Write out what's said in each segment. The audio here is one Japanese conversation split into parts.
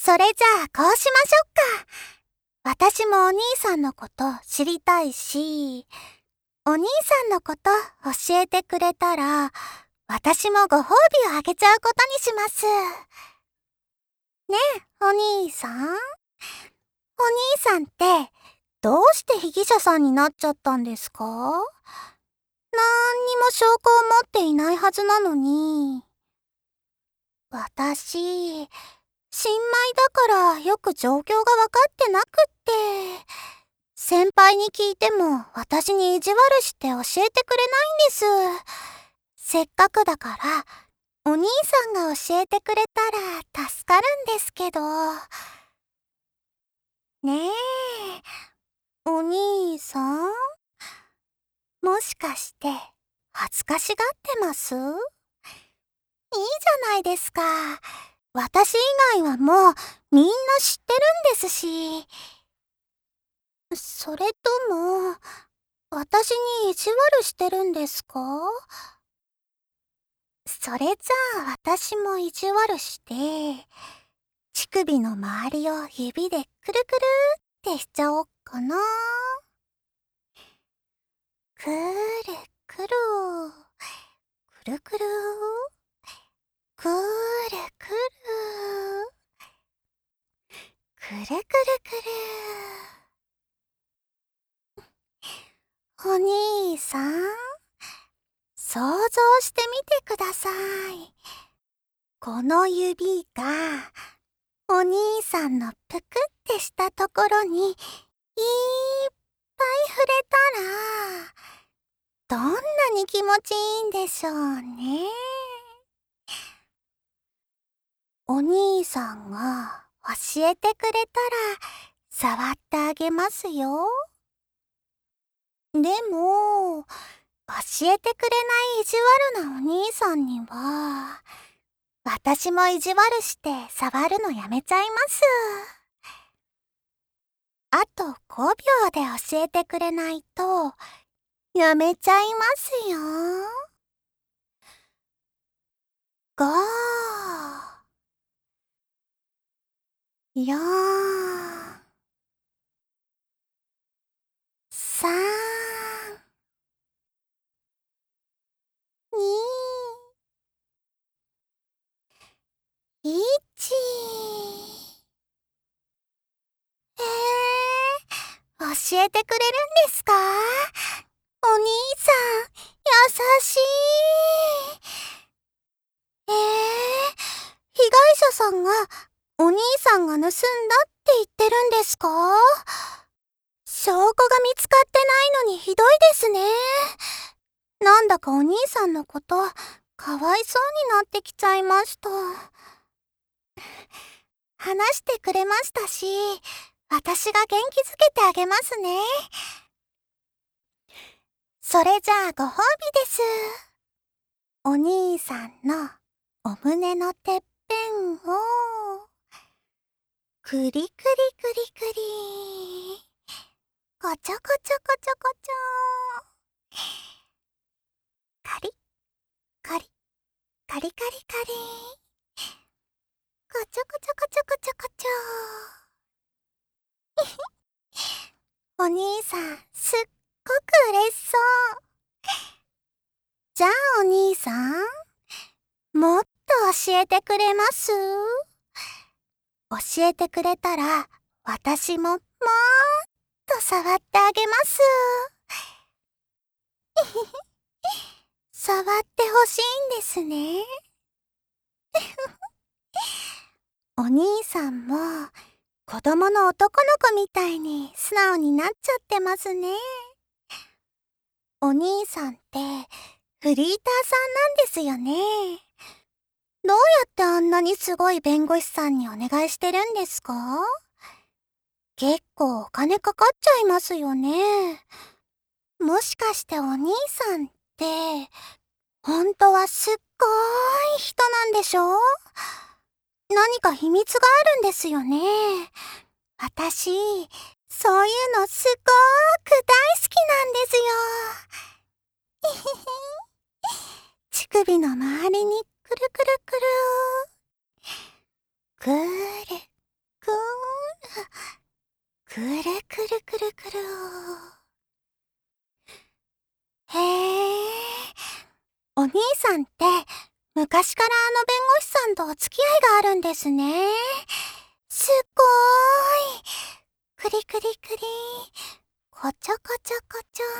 それじゃあこうしましょうか。私もお兄さんのこと知りたいし、お兄さんのこと教えてくれたら、私もご褒美をあげちゃうことにします。ねえ、お兄さん。お兄さんって、どうして被疑者さんになっちゃったんですか？なんにも証拠を持っていないはずなのに。私、新米だからよく状況がわかってなくって、先輩に聞いても私に意地悪して教えてくれないんです。せっかくだから、お兄さんが教えてくれたら助かるんですけど。ねえ、お兄さん、もしかして恥ずかしがってます？いいじゃないですか。私以外はもうみんな知ってるんですし。それとも、私に意地悪してるんですか？それじゃあ私も意地悪して、乳首の周りを指でくるくるってしちゃおっかな。くるくる、くるくる、くるくる、くるくるくる。お兄さん、想像してみてください。この指が、お兄さんのぷくってしたところに、いっぱい触れたら、どんなに気持ちいいんでしょうね。お兄さんが教えてくれたら、触ってあげますよ。でも、教えてくれない意地悪なお兄さんには、私も意地悪して触るのやめちゃいます。あと5秒で教えてくれないと、やめちゃいますよ。5、4、3、2、1。教えてくれるんですか？お兄さん、優しい。被害者さんが、お兄さんが盗んだって言ってるんですか？証拠が見つかってないのにひどいですね。なんだかお兄さんのこと、かわいそうになってきちゃいました。話してくれましたし、私が元気づけてあげますね。それじゃあご褒美です。お兄さんのお胸のてっぺんを、くりくりくりくり、こちょこちょこちょこちょ。カリッカリッカリカリカリ。こちょこちょこちょこちょこちょ。お兄さん、すっごく嬉しそう。じゃあお兄さん、もっと教えてくれます？教えてくれたら、私ももっと触ってあげます。触ってほしいんですね。お兄さんも、子供の男の子みたいに素直になっちゃってますね。お兄さんって、フリーターさんなんですよね。どうやってあんなにすごい弁護士さんにお願いしてるんですか？結構お金かかっちゃいますよね。もしかしてお兄さんって、本当はすっごい人なんでしょ？何か秘密があるんですよね。私、そういうのすごーく大好きなんですよ。ひひひ。乳首の周りにくるくるくる。くーる、 兄さんって昔からあの弁護士さんとお付き合いがあるんですね。すごーい。クリクリクリ。こちょこちょこちょ。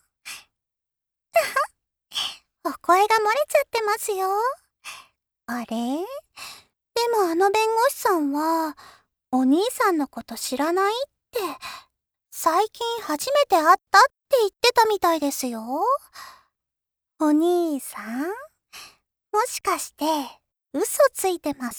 お声が漏れちゃってますよ。あれ？でもあの弁護士さんはお兄さんのこと知らないって最近初めて会ったって言ってたみたいですよ。お兄さん、もしかして嘘ついてます？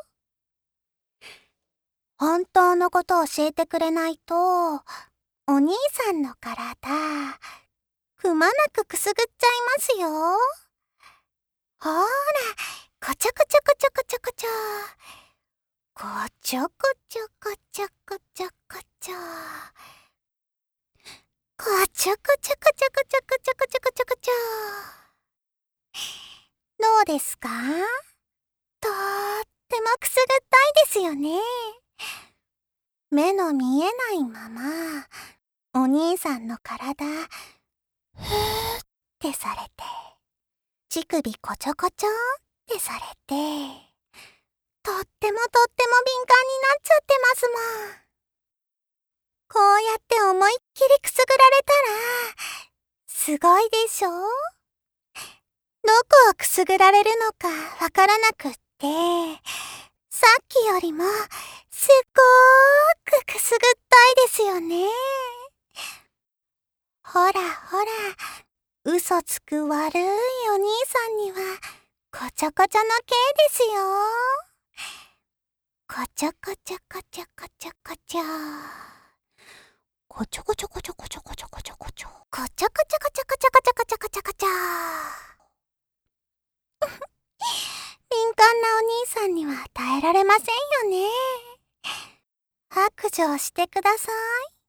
本当のこと教えてくれないと、お兄さんの体、くまなくくすぐっちゃいますよ。ほーら、こちょこちょこちょこちょこちょ。こちょこちょこちょこちょこちょ。こちょこちょこちょこちょこちょこちょこちょこちょ。どうですか？とーってもくすぐったいですよね。目の見えないまま、お兄さんの体、ふーってされて、乳首こちょこちょってされて、とっても敏感になっちゃってますもん。こうやって思いっきりくすぐられたら、すごいでしょ？どこをくすぐられるのかわからなくって、さっきよりもすごーくくすぐったいですよね。ほらほら、嘘つく悪いお兄さんにはこちょこちょの刑ですよ。こちょこちょこちょこちょこちょ。こちょこちょこちょこちょこちょこちょこちょ。こちょこちょこちょこちょこちょこちょこちょこちょ。敏感なお兄さんには耐えられませんよね。白状してくださ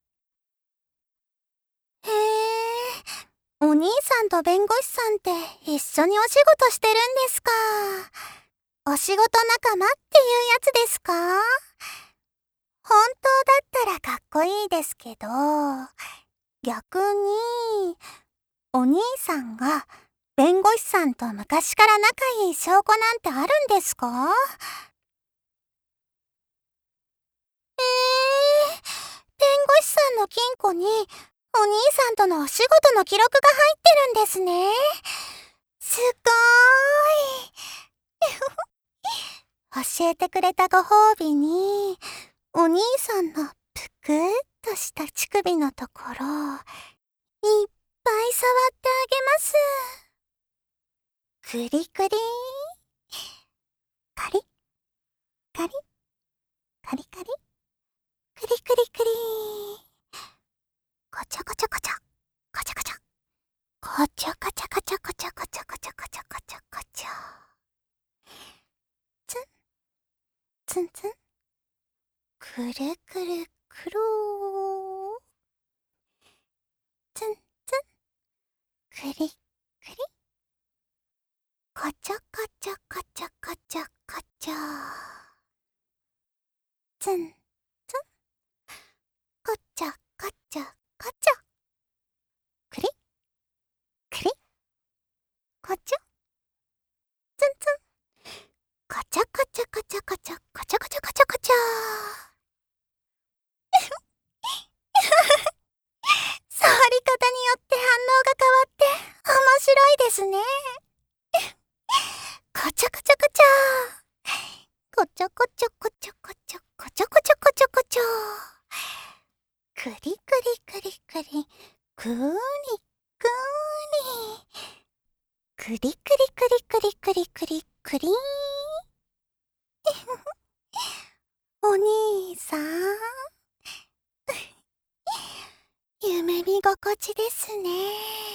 い。へえ、お兄さんと弁護士さんって一緒にお仕事してるんですか。お仕事仲間っていうやつですか？本当だったらかっこいいですけど、逆に、お兄さんが弁護士さんと昔から仲いい証拠なんてあるんですか？弁護士さんの金庫にお兄さんとのお仕事の記録が入ってるんですね。すごーい。教えてくれたご褒美に、お兄さんのぷくっとした乳首のところ、いっぱい触ってあげます。クリクリー。カリカリカリカリクリクリクリー。こちょこちょこちょこちょこちょこちょこちょこちょこちょこちょこちょこちょこちょこちょ。ツンツンツン。くるくるくるー。ツンツン。くりくり。こちょこちょこちょこちょこちょ。ツンツン。こちょこちょこちょ。くりくり。こちょ。ツンツン。こちょこちょこちょこちょこちょこちょこちょこちょ。触り方によって反応が変わって面白いですね。こちょこちょこちょ。こちょこちょこちょこちょこちょこちょこちょこちょ。くりくりくりくり。くーりくーり。くりくりくりくりくりくりくりー。お兄さん。夢見心地ですね。